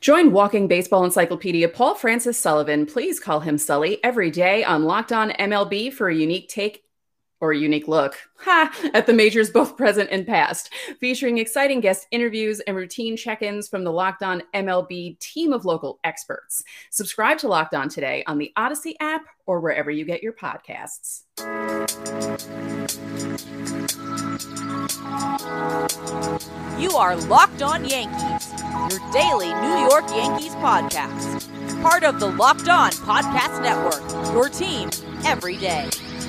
Join Walking Baseball Encyclopedia Paul Francis Sullivan, please call him Sully, every day on Locked On MLB for a unique take or a unique look at the majors both present and past, featuring exciting guest interviews and routine check-ins from the Locked On MLB team of local experts. Subscribe to Locked On today on the Odyssey app or wherever you get your podcasts. You are Locked On Yankees, your daily New York Yankees podcast. Part of the Locked On Podcast Network, your team every day.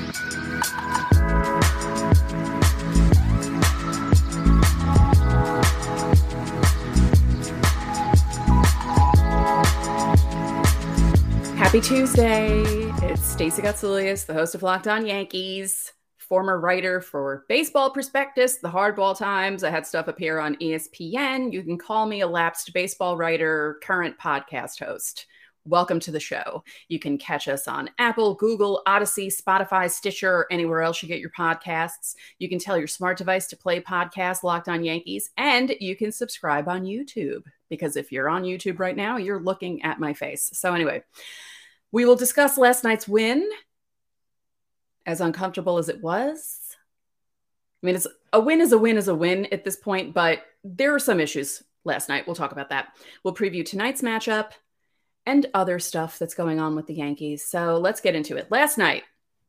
Happy Tuesday. It's Stacey Gotsoulias, the host of Locked On Yankees, former writer for Baseball Prospectus, The Hardball Times. I had stuff appear on ESPN. You can call me a lapsed baseball writer, current podcast host. Welcome to the show. You can catch us on Apple, Google, Odyssey, Spotify, Stitcher, anywhere else you get your podcasts. You can tell your smart device to play podcast Locked On Yankees, and you can subscribe on YouTube, because if you're on YouTube right now, you're looking at my face. So anyway, we will discuss last night's win, as uncomfortable as it was. I mean, a win is a win is a win at this point, but there are some issues last night. We'll talk about that. We'll preview tonight's matchup and other stuff that's going on with the Yankees. So let's get into it. Last night,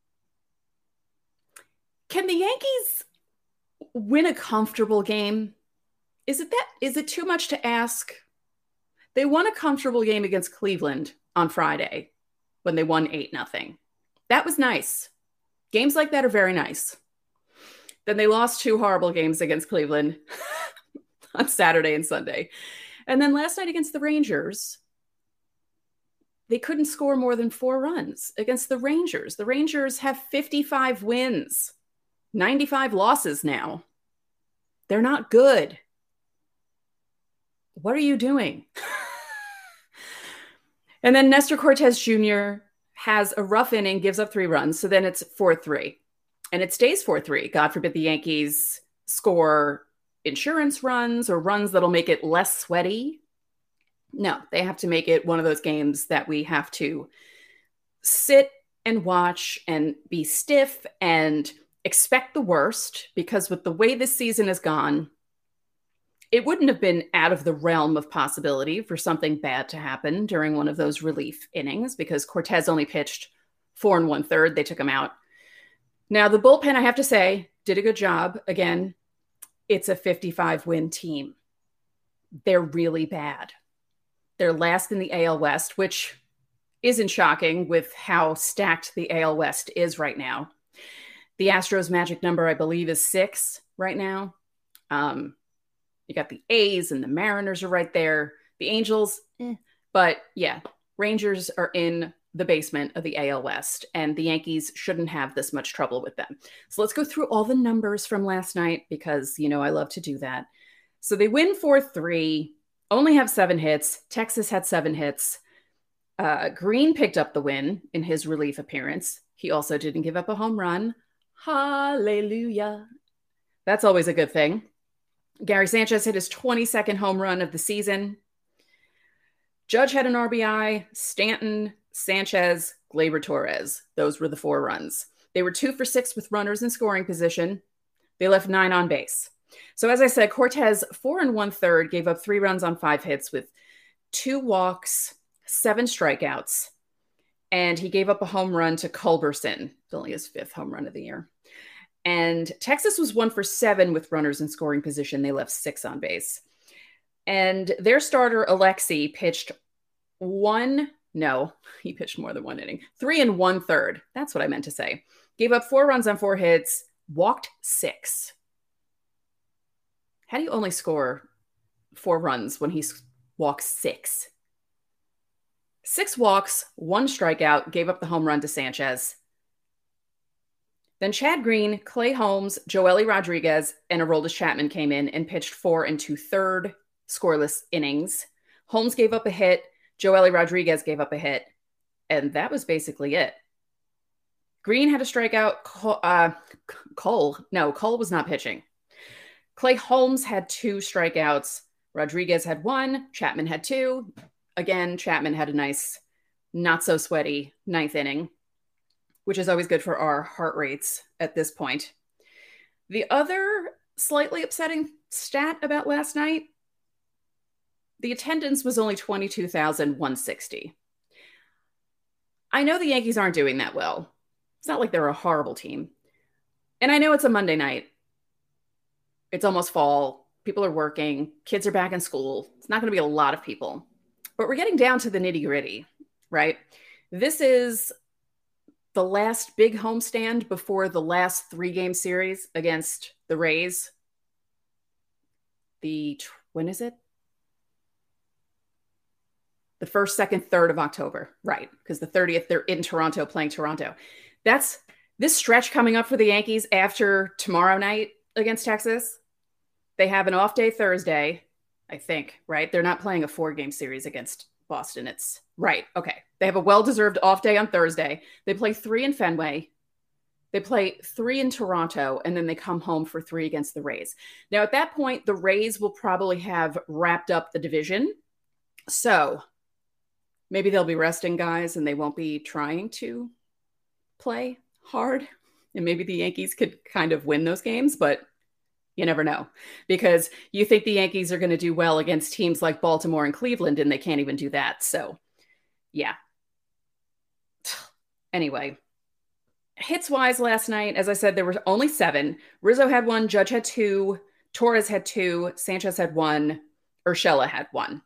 can the Yankees win a comfortable game? Is it too much to ask? They won a comfortable game against Cleveland on Friday when they won 8-0. That was nice. Games like that are very nice. Then they lost 2 horrible games against Cleveland on Saturday and Sunday. And then last night against the Rangers, they couldn't score more than 4 runs against the Rangers. The Rangers have 55 wins, 95 losses now. They're not good. What are you doing? And then Nestor Cortes Jr. has a rough inning, gives up 3 runs. So then it's 4-3. And it stays 4-3. God forbid the Yankees score insurance runs or runs that'll make it less sweaty. No, they have to make it one of those games that we have to sit and watch and be stiff and expect the worst, because with the way this season has gone, it wouldn't have been out of the realm of possibility for something bad to happen during one of those relief innings, because Cortes only pitched 4 1/3. They took him out. Now, the bullpen, I have to say, did a good job. Again, it's a 55-win team. They're really bad. They're last in the AL West, which isn't shocking with how stacked the AL West is right now. The Astros' magic number, I believe, is 6 right now. You got the A's and the Mariners are right there. The Angels, But yeah, Rangers are in the basement of the AL West, and the Yankees shouldn't have this much trouble with them. So let's go through all the numbers from last night, because, you know, I love to do that. So they win 4-3, only have 7 hits. Texas had 7 hits. Green picked up the win in his relief appearance. He also didn't give up a home run. Hallelujah. That's always a good thing. Gary Sanchez hit his 22nd home run of the season. Judge had an RBI. Stanton, Sanchez, Gleyber Torres. Those were the 4 runs. They were 2 for 6 with runners in scoring position. They left 9 on base. So as I said, Cortes, 4 1/3, gave up 3 runs on 5 hits with 2 walks, 7 strikeouts. And he gave up a home run to Culberson. It's only his 5th home run of the year. And Texas was 1 for 7 with runners in scoring position. They left 6 on base. And their starter, Alexei, pitched he pitched more than 1 inning. 3 1/3. That's what I meant to say. Gave up 4 runs on 4 hits, walked 6. How do you only score 4 runs when he walks 6? 6 walks, 1 strikeout, gave up the home run to Sanchez. Then Chad Green, Clay Holmes, Joely Rodriguez, and Aroldis Chapman came in and pitched 4 2/3 scoreless innings. Holmes gave up a hit. Joely Rodriguez gave up a hit. And that was basically it. Green had a strikeout. Cole was not pitching. Clay Holmes had 2 strikeouts. Rodriguez had 1, Chapman had 2. Again, Chapman had a nice, not so sweaty ninth inning, which is always good for our heart rates at this point. The other slightly upsetting stat about last night, the attendance was only 22,160. I know the Yankees aren't doing that well. It's not like they're a horrible team. And I know it's a Monday night. It's almost fall. People are working. Kids are back in school. It's not going to be a lot of people. But we're getting down to the nitty-gritty, right? This is the last big homestand before the last 3-game series against the Rays. When is it? The 1st, 2nd, 3rd of October, right? Because the 30th, they're in Toronto playing Toronto. That's this stretch coming up for the Yankees after tomorrow night against Texas. They have an off day Thursday, I think, right? They're not playing a 4-game series against Boston. It's right. Okay. They have a well-deserved off day on Thursday. They play 3 in Fenway. They play 3 in Toronto, and then they come home for 3 against the Rays. Now, at that point, the Rays will probably have wrapped up the division. So maybe they'll be resting guys and they won't be trying to play hard. And maybe the Yankees could kind of win those games, but you never know. Because you think the Yankees are going to do well against teams like Baltimore and Cleveland, and they can't even do that. So, yeah. Anyway, hits-wise last night, as I said, there were only 7. Rizzo had 1, Judge had 2, Torres had 2, Sanchez had 1, Urshela had 1.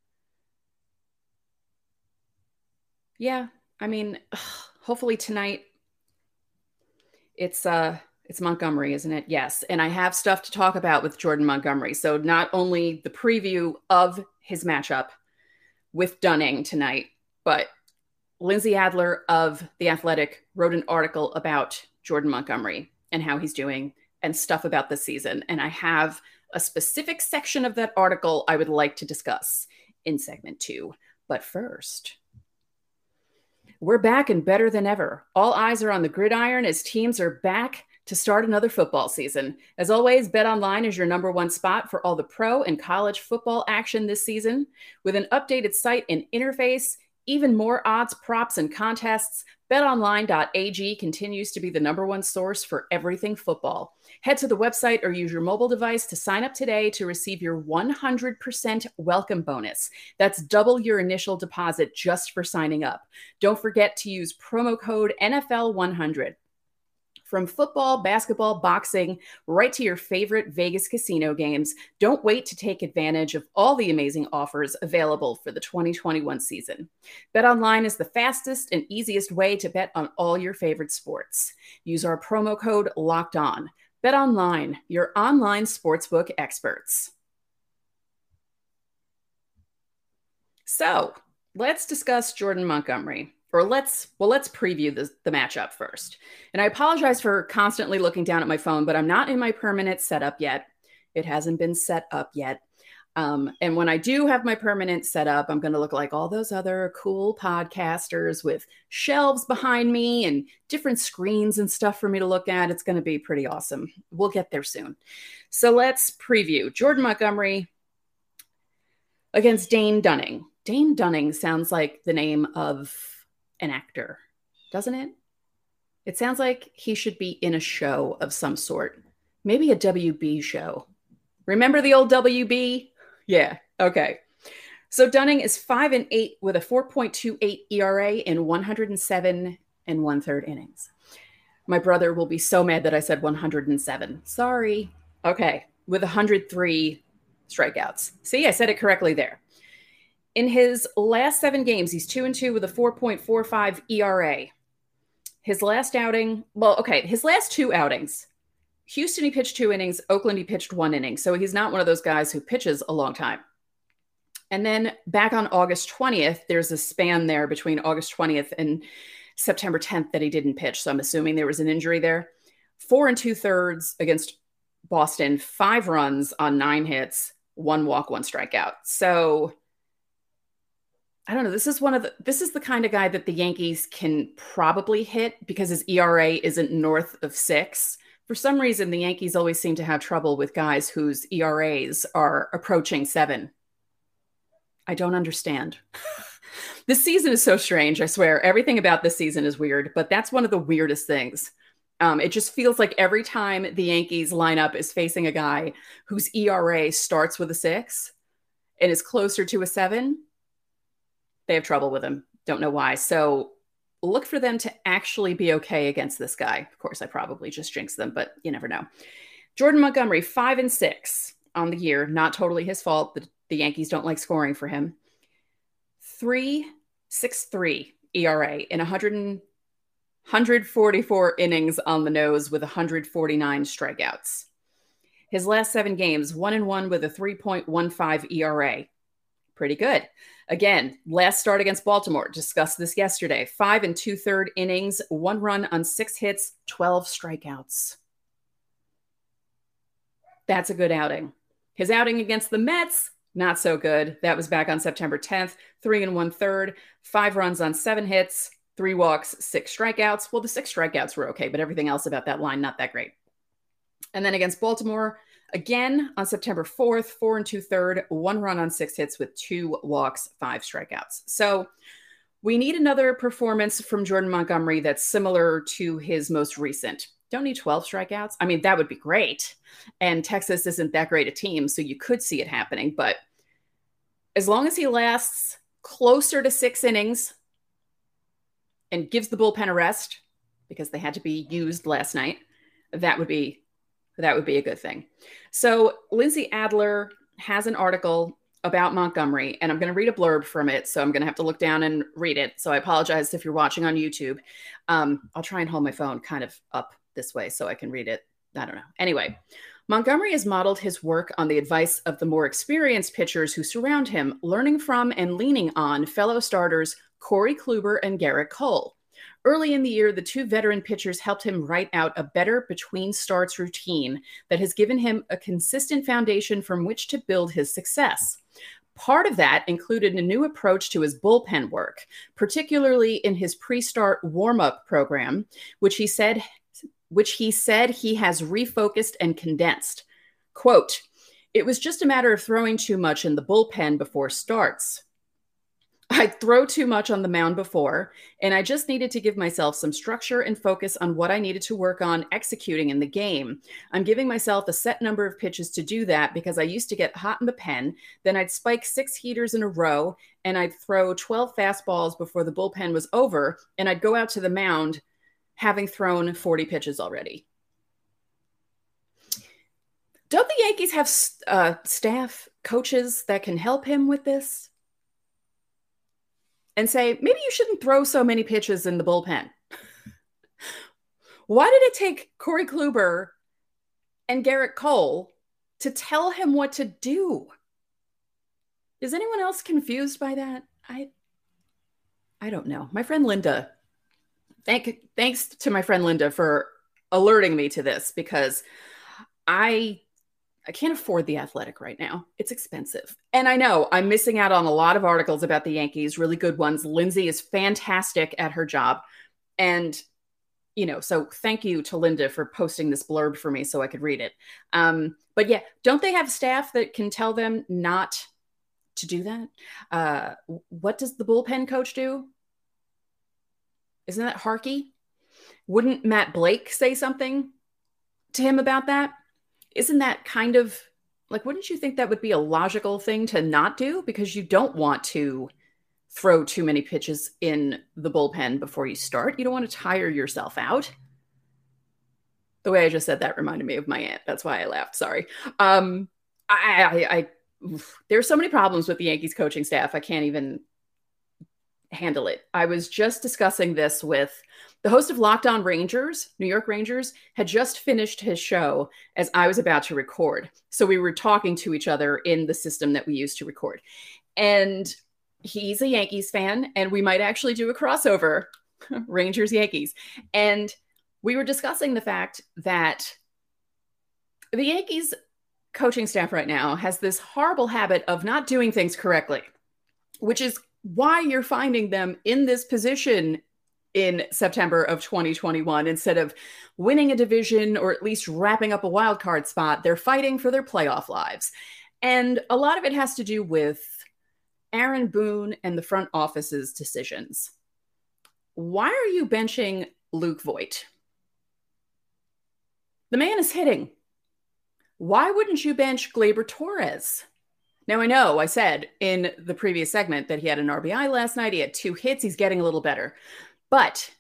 Yeah, I mean, hopefully tonight it's Montgomery, isn't it? Yes. And I have stuff to talk about with Jordan Montgomery. So not only the preview of his matchup with Dunning tonight, but Lindsay Adler of The Athletic wrote an article about Jordan Montgomery and how he's doing and stuff about the season. And I have a specific section of that article I would like to discuss in segment 2. But first, we're back and better than ever. All eyes are on the gridiron as teams are back to start another football season. As always, BetOnline is your #1 spot for all the pro and college football action this season. With an updated site and interface, even more odds, props, and contests, BetOnline.ag continues to be the #1 source for everything football. Head to the website or use your mobile device to sign up today to receive your 100% welcome bonus. That's double your initial deposit just for signing up. Don't forget to use promo code NFL100. From football, basketball, boxing, right to your favorite Vegas casino games, don't wait to take advantage of all the amazing offers available for the 2021 season. BetOnline is the fastest and easiest way to bet on all your favorite sports. Use our promo code LOCKEDON. BetOnline, your online sportsbook experts. So, let's discuss Jordan Montgomery. Or let's preview the matchup first. And I apologize for constantly looking down at my phone, but I'm not in my permanent setup yet. It hasn't been set up yet. And when I do have my permanent setup, I'm going to look like all those other cool podcasters with shelves behind me and different screens and stuff for me to look at. It's going to be pretty awesome. We'll get there soon. So let's preview Jordan Montgomery against Dane Dunning. Dane Dunning sounds like the name of an actor, doesn't it? It sounds like he should be in a show of some sort. Maybe a WB show. Remember the old WB? Yeah, okay. So Dunning is 5-8 with a 4.28 ERA in 107 1/3 innings. My brother will be so mad that I said 107. Sorry. Okay, with 103 strikeouts. See, I said it correctly there. In his last 7 games, he's 2-2 with a 4.45 ERA. His last 2 outings. Houston, he pitched 2 innings. Oakland, he pitched 1 inning. So he's not one of those guys who pitches a long time. And then back on August 20th, there's a span there between August 20th and September 10th that he didn't pitch. So I'm assuming there was an injury there. 4 2/3 against Boston, 5 runs on 9 hits, 1 walk, 1 strikeout. So I don't know. This is the kind of guy that the Yankees can probably hit because his ERA isn't north of 6 For some reason, the Yankees always seem to have trouble with guys whose ERAs are approaching 7. I don't understand. This season is so strange. I swear, everything about this season is weird, but that's one of the weirdest things. It just feels like every time the Yankees lineup is facing a guy whose ERA starts with a 6 and is closer to a 7, they have trouble with him. Don't know why. So look for them to actually be okay against this guy. Of course, I probably just jinxed them, but you never know. Jordan Montgomery, 5-6 on the year. Not totally his fault. The Yankees don't like scoring for him. 3.63 ERA in 144 innings on the nose with 149 strikeouts. His last 7 games, 1-1 with a 3.15 ERA. Pretty good. Again, last start against Baltimore, discussed this yesterday. 5 2/3 innings, 1 run on 6 hits, 12 strikeouts. That's a good outing. His outing against the Mets, not so good. That was back on September 10th. 3 1/3, 5 runs on 7 hits, 3 walks, 6 strikeouts. Well, the 6 strikeouts were okay, but everything else about that line, not that great. And then against Baltimore, again on September 4th, 4 2/3, 1 run on 6 hits with 2 walks, 5 strikeouts. So we need another performance from Jordan Montgomery that's similar to his most recent. Don't need 12 strikeouts. I mean, that would be great. And Texas isn't that great a team, so you could see it happening. But as long as he lasts closer to 6 innings and gives the bullpen a rest, because they had to be used last night, that would be a good thing. So Lindsay Adler has an article about Montgomery, and I'm going to read a blurb from it. So I'm going to have to look down and read it. So I apologize if you're watching on YouTube. I'll try and hold my phone kind of up this way so I can read it. I don't know. Anyway, Montgomery has modeled his work on the advice of the more experienced pitchers who surround him, learning from and leaning on fellow starters Corey Kluber and Garrett Cole. Early in the year, the 2 veteran pitchers helped him write out a better between starts routine that has given him a consistent foundation from which to build his success. Part of that included a new approach to his bullpen work, particularly in his pre-start warm-up program, which he said he has refocused and condensed. Quote, "It was just a matter of throwing too much in the bullpen before starts. I'd throw too much on the mound before, and I just needed to give myself some structure and focus on what I needed to work on executing in the game. I'm giving myself a set number of pitches to do that because I used to get hot in the pen, then I'd spike 6 heaters in a row, and I'd throw 12 fastballs before the bullpen was over, and I'd go out to the mound having thrown 40 pitches already." Don't the Yankees have staff coaches that can help him with this? And say, maybe you shouldn't throw so many pitches in the bullpen. Why did it take Corey Kluber and Garrett Cole to tell him what to do? Is anyone else confused by that? I don't know. My friend Linda, thanks to my friend Linda for alerting me to this, because I can't afford The Athletic right now. It's expensive. And I know I'm missing out on a lot of articles about the Yankees, really good ones. Lindsay is fantastic at her job. And, so thank you to Linda for posting this blurb for me so I could read it. But yeah, don't they have staff that can tell them not to do that? What does the bullpen coach do? Isn't that Harkey? Wouldn't Matt Blake say something to him about that? Isn't that kind of like, wouldn't you think that would be a logical thing to not do? Because you don't want to throw too many pitches in the bullpen before you start. You don't want to tire yourself out. The way I just said that reminded me of my aunt. That's why I laughed. Sorry. There's so many problems with the Yankees coaching staff. I can't even handle it. I was just discussing this with the host of Locked On Rangers. New York Rangers had just finished his show as I was about to record. So we were talking to each other in the system that we use to record. And he's a Yankees fan, and we might actually do a crossover, Rangers Yankees. And we were discussing the fact that the Yankees coaching staff right now has this horrible habit of not doing things correctly, which is why you're finding them in this position in September of 2021. Instead of winning a division or at least wrapping up a wild card spot, they're fighting for their playoff lives. And a lot of it has to do with Aaron Boone and the front office's decisions. Why are you benching Luke Voit? The man is hitting. Why wouldn't you bench Gleyber Torres? Now, I know I said in the previous segment that he had an RBI last night. He had 2 hits. He's getting a little better. But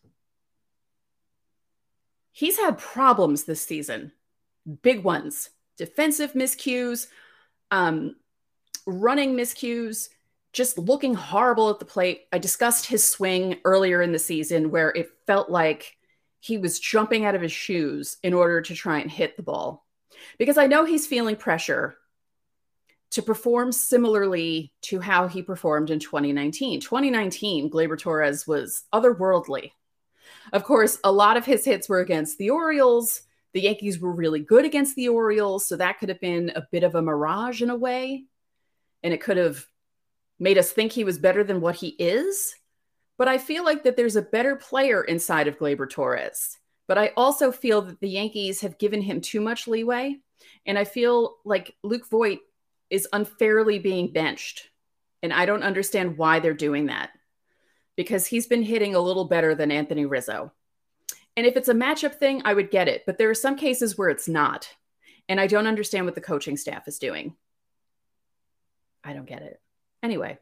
he's had problems this season. Big ones. Defensive miscues, running miscues, just looking horrible at the plate. I discussed his swing earlier in the season where it felt like he was jumping out of his shoes in order to try and hit the ball. Because I know he's feeling pressure to perform similarly to how he performed in 2019. 2019, Gleyber Torres was otherworldly. Of course, a lot of his hits were against the Orioles. The Yankees were really good against the Orioles, so that could have been a bit of a mirage in a way. And it could have made us think he was better than what he is. But I feel like that there's a better player inside of Gleyber Torres. But I also feel that the Yankees have given him too much leeway. And I feel like Luke Voit is unfairly being benched. And I don't understand why they're doing that. Because he's been hitting a little better than Anthony Rizzo. And if it's a matchup thing, I would get it. But there are some cases where it's not. And I don't understand what the coaching staff is doing. I don't get it. Anyway,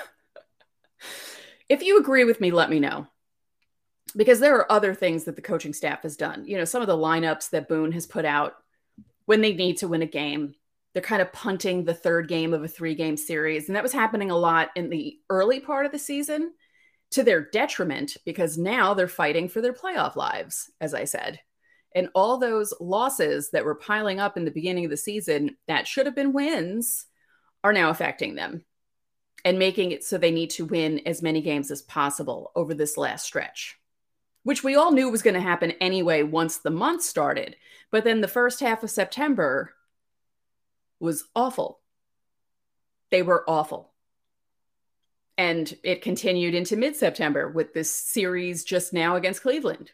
if you agree with me, let me know. Because there are other things that the coaching staff has done. You know, some of the lineups that Boone has put out when they need to win a game, they're kind of punting the third game of a 3-game series. And that was happening a lot in the early part of the season to their detriment, because now they're fighting for their playoff lives, as I said. And all those losses that were piling up in the beginning of the season that should have been wins are now affecting them and making it so they need to win as many games as possible over this last stretch, which we all knew was going to happen anyway once the month started. But then the first half of September was awful. They were awful. And it continued into mid-September with this series just now against Cleveland.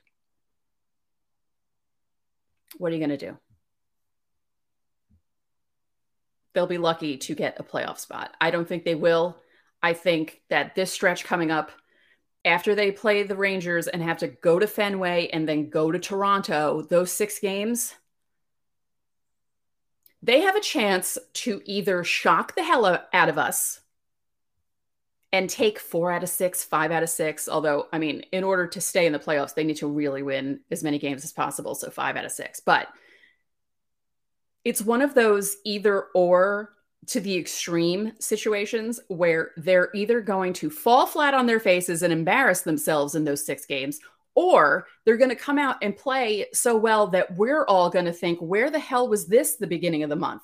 What are you going to do? They'll be lucky to get a playoff spot. I don't think they will. I think that this stretch coming up, after they play the Rangers and have to go to Fenway and then go to Toronto, those 6 games, they have a chance to either shock the hell out of us and take 4 out of 6, 5 out of 6. Although, I mean, in order to stay in the playoffs, they need to really win as many games as possible. So 5 out of 6. But it's one of those either or to the extreme situations where they're either going to fall flat on their faces and embarrass themselves in those 6 games, or they're going to come out and play so well that we're all going to think, where the hell was this the beginning of the month?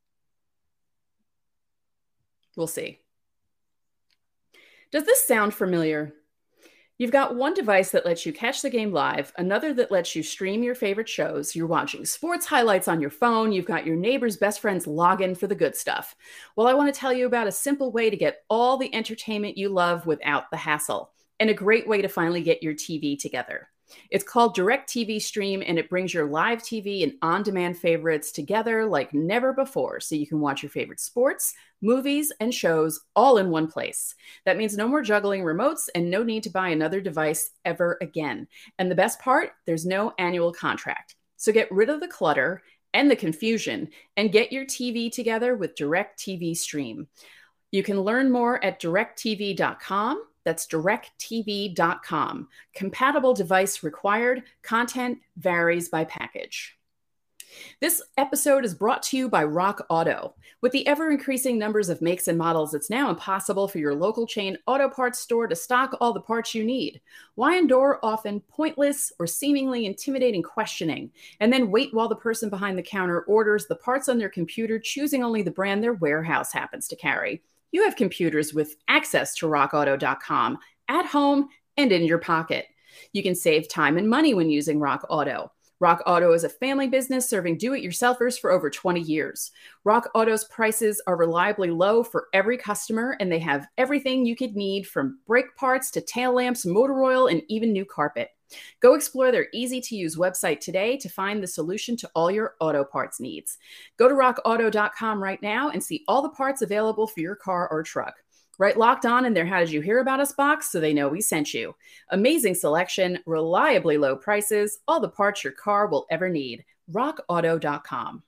We'll see. Does this sound familiar? You've got one device that lets you catch the game live, another that lets you stream your favorite shows. You're watching sports highlights on your phone. You've got your neighbor's best friend's login for the good stuff. Well, I want to tell you about a simple way to get all the entertainment you love without the hassle, and a great way to finally get your TV together. It's called DirecTV Stream, and it brings your live TV and on-demand favorites together like never before, so you can watch your favorite sports, movies, and shows all in one place. That means no more juggling remotes and no need to buy another device ever again. And the best part, there's no annual contract. So get rid of the clutter and the confusion and get your TV together with DirecTV Stream. You can learn more at directtv.com. That's directtv.com. Compatible device required. Content varies by package. This episode is brought to you by Rock Auto. With the ever-increasing numbers of makes and models, it's now impossible for your local chain auto parts store to stock all the parts you need. Why endure often pointless or seemingly intimidating questioning, and then wait while the person behind the counter orders the parts on their computer, choosing only the brand their warehouse happens to carry? You have computers with access to rockauto.com at home and in your pocket. You can save time and money when using Rock Auto. Rock Auto is a family business serving do-it-yourselfers for over 20 years. Rock Auto's prices are reliably low for every customer, and they have everything you could need from brake parts to tail lamps, motor oil, and even new carpet. Go explore their easy-to-use website today to find the solution to all your auto parts needs. Go to rockauto.com right now and see all the parts available for your car or truck. Right Locked On in their How Did You Hear About Us box so they know we sent you. Amazing selection, reliably low prices, all the parts your car will ever need. rockauto.com.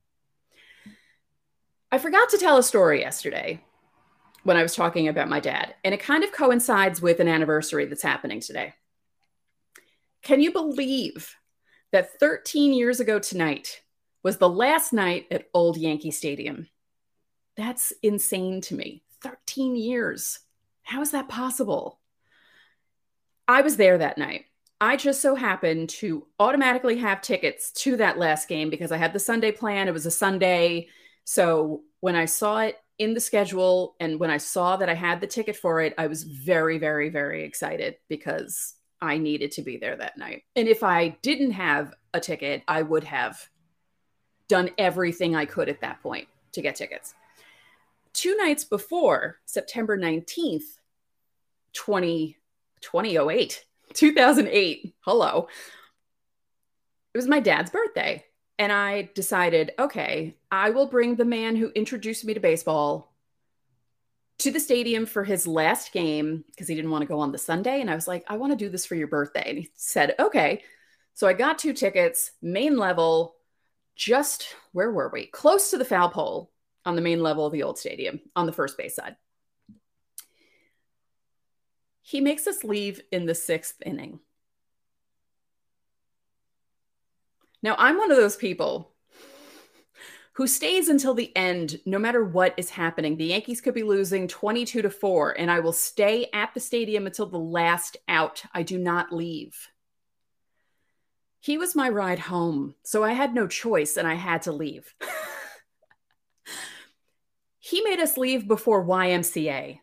I forgot to tell a story yesterday when I was talking about my dad, and it kind of coincides with an anniversary that's happening today. Can you believe that 13 years ago tonight was the last night at Old Yankee Stadium? That's insane to me. 13 years. How is that possible? I was there that night. I just so happened to automatically have tickets to that last game because I had the Sunday plan. It was a Sunday. So when I saw it in the schedule and when I saw that I had the ticket for it, I was very, very, very excited because I needed to be there that night. And if I didn't have a ticket, I would have done everything I could at that point to get tickets. 2 nights before, September 19th, 2008, hello, it was my dad's birthday. And I decided, okay, I will bring the man who introduced me to baseball to the stadium for his last game because he didn't want to go on the Sunday. And I was like, I want to do this for your birthday. And he said, okay. So I got 2 tickets, main level, just, where were we? Close to the foul pole on the main level of the old stadium on the first base side. He makes us leave in the 6th inning. Now, I'm one of those people who stays until the end, no matter what is happening. The Yankees could be losing 22-4, and I will stay at the stadium until the last out. I do not leave. He was my ride home, so I had no choice, and I had to leave. He made us leave before YMCA.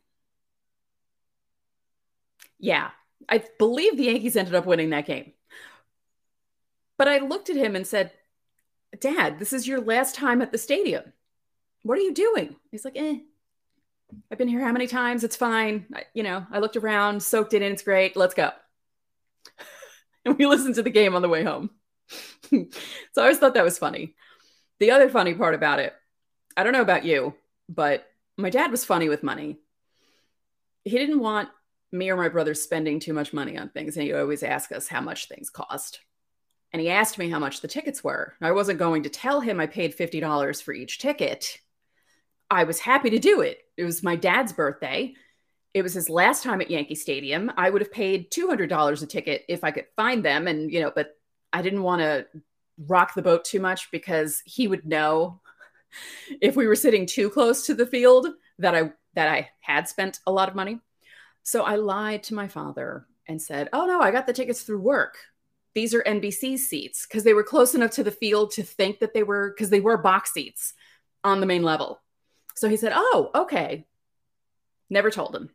Yeah, I believe the Yankees ended up winning that game. But I looked at him and said, Dad, this is your last time at the stadium. What are you doing? He's like, I've been here how many times? It's fine. I looked around, soaked it in. It's great. Let's go. And we listened to the game on the way home. So I always thought that was funny. The other funny part about it, I don't know about you, but my dad was funny with money. He didn't want me or my brother spending too much money on things. And he would always ask us how much things cost. And he asked me how much the tickets were. I wasn't going to tell him I paid $50 for each ticket. I was happy to do it. It was my dad's birthday. It was his last time at Yankee Stadium. I would have paid $200 a ticket if I could find them. And, but I didn't want to rock the boat too much because he would know if we were sitting too close to the field that I had spent a lot of money. So I lied to my father and said, oh no, I got the tickets through work. These are NBC seats because they were close enough to the field to think that they were, because they were box seats on the main level. So he said, oh, okay. Never told him.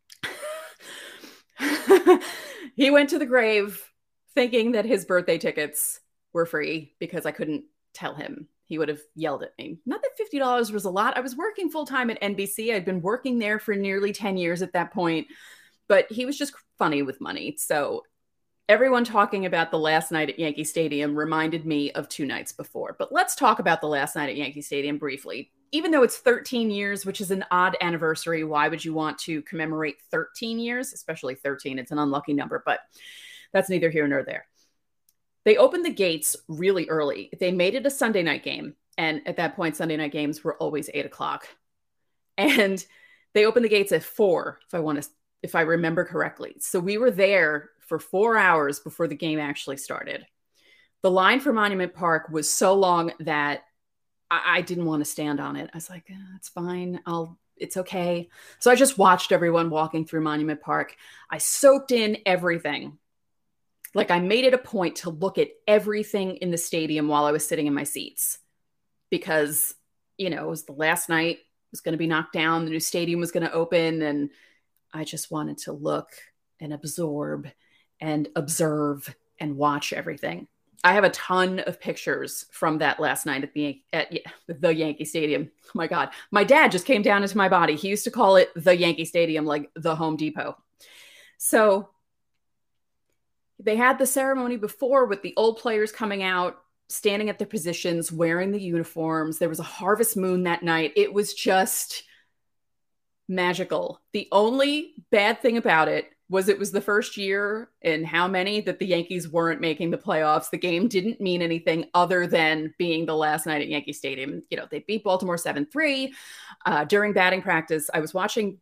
He went to the grave thinking that his birthday tickets were free because I couldn't tell him. He would have yelled at me. Not that $50 was a lot. I was working full-time at NBC. I'd been working there for nearly 10 years at that point, but he was just funny with money. So everyone talking about the last night at Yankee Stadium reminded me of 2 nights before. But let's talk about the last night at Yankee Stadium briefly. Even though it's 13 years, which is an odd anniversary, why would you want to commemorate 13 years? Especially 13, it's an unlucky number, but that's neither here nor there. They opened the gates really early. They made it a Sunday night game. And at that point, Sunday night games were always 8 o'clock. And they opened the gates at 4, if I remember correctly. So we were there for 4 hours before the game actually started. The line for Monument Park was so long that I didn't want to stand on it. I was like, it's fine. It's okay. So I just watched everyone walking through Monument Park. I soaked in everything. Like I made it a point to look at everything in the stadium while I was sitting in my seats because, it was the last night. It was going to be knocked down. The new stadium was going to open. And I just wanted to look and absorb and observe and watch everything. I have a ton of pictures from that last night at the Yankee Stadium. Oh my God. My dad just came down into my body. He used to call it the Yankee Stadium, like the Home Depot. So they had the ceremony before with the old players coming out, standing at their positions, wearing the uniforms. There was a harvest moon that night. It was just magical. The only bad thing about it was the first year in how many that the Yankees weren't making the playoffs. The game didn't mean anything other than being the last night at Yankee Stadium. You know, they beat Baltimore 7-3. During batting practice, I was watching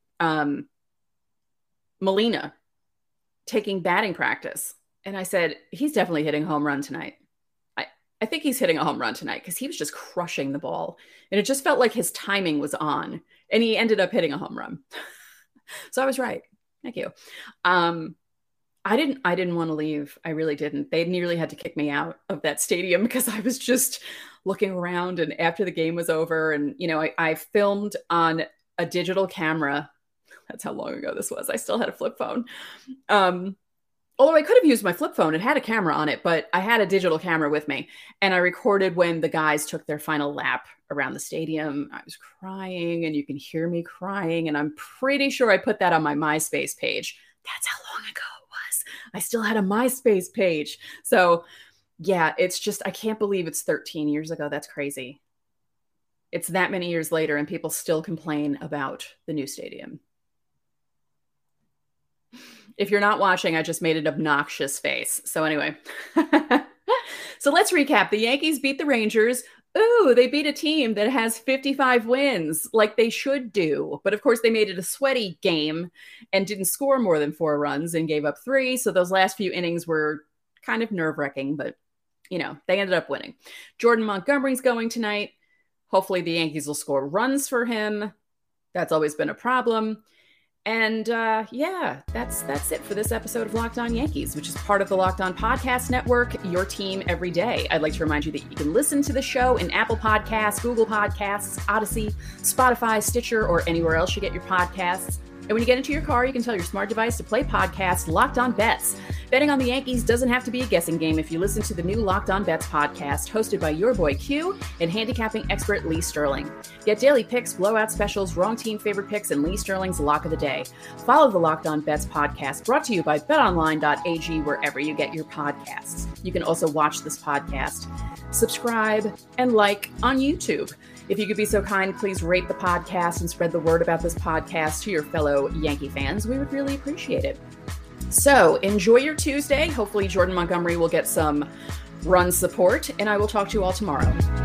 Molina taking batting practice. And I said, he's definitely hitting a home run tonight. I think he's hitting a home run tonight because he was just crushing the ball. And it just felt like his timing was on. And he ended up hitting a home run. So I was right. Thank you. I didn't want to leave. I really didn't. They nearly had to kick me out of that stadium because I was just looking around. And after the game was over, and I filmed on a digital camera. That's how long ago this was. I still had a flip phone. Although I could have used my flip phone. It had a camera on it, but I had a digital camera with me. And I recorded when the guys took their final lap around the stadium. I was crying, and you can hear me crying. And I'm pretty sure I put that on my MySpace page. That's how long ago it was. I still had a MySpace page. So yeah, it's just, I can't believe it's 13 years ago. That's crazy. It's that many years later, and people still complain about the new stadium. If you're not watching, I just made an obnoxious face. So anyway, so let's recap. The Yankees beat the Rangers. Ooh, they beat a team that has 55 wins, like they should do. But of course, they made it a sweaty game and didn't score more than 4 runs and gave up 3. So those last few innings were kind of nerve-wracking, but they ended up winning. Jordan Montgomery's going tonight. Hopefully the Yankees will score runs for him. That's always been a problem. And yeah, that's it for this episode of Locked On Yankees, which is part of the Locked On Podcast Network, your team every day. I'd like to remind you that you can listen to the show in Apple Podcasts, Google Podcasts, Odyssey, Spotify, Stitcher, or anywhere else you get your podcasts. And when you get into your car, you can tell your smart device to play podcast Locked On Bets. Betting on the Yankees doesn't have to be a guessing game if you listen to the new Locked On Bets podcast, hosted by your boy Q and handicapping expert Lee Sterling. Get daily picks, blowout specials, wrong team favorite picks, and Lee Sterling's lock of the day. Follow the Locked On Bets podcast, brought to you by betonline.ag, wherever you get your podcasts. You can also watch this podcast, subscribe, and like on YouTube. If you could be so kind, please rate the podcast and spread the word about this podcast to your fellow Yankee fans. We would really appreciate it. So enjoy your Tuesday. Hopefully Jordan Montgomery will get some run support, and I will talk to you all tomorrow.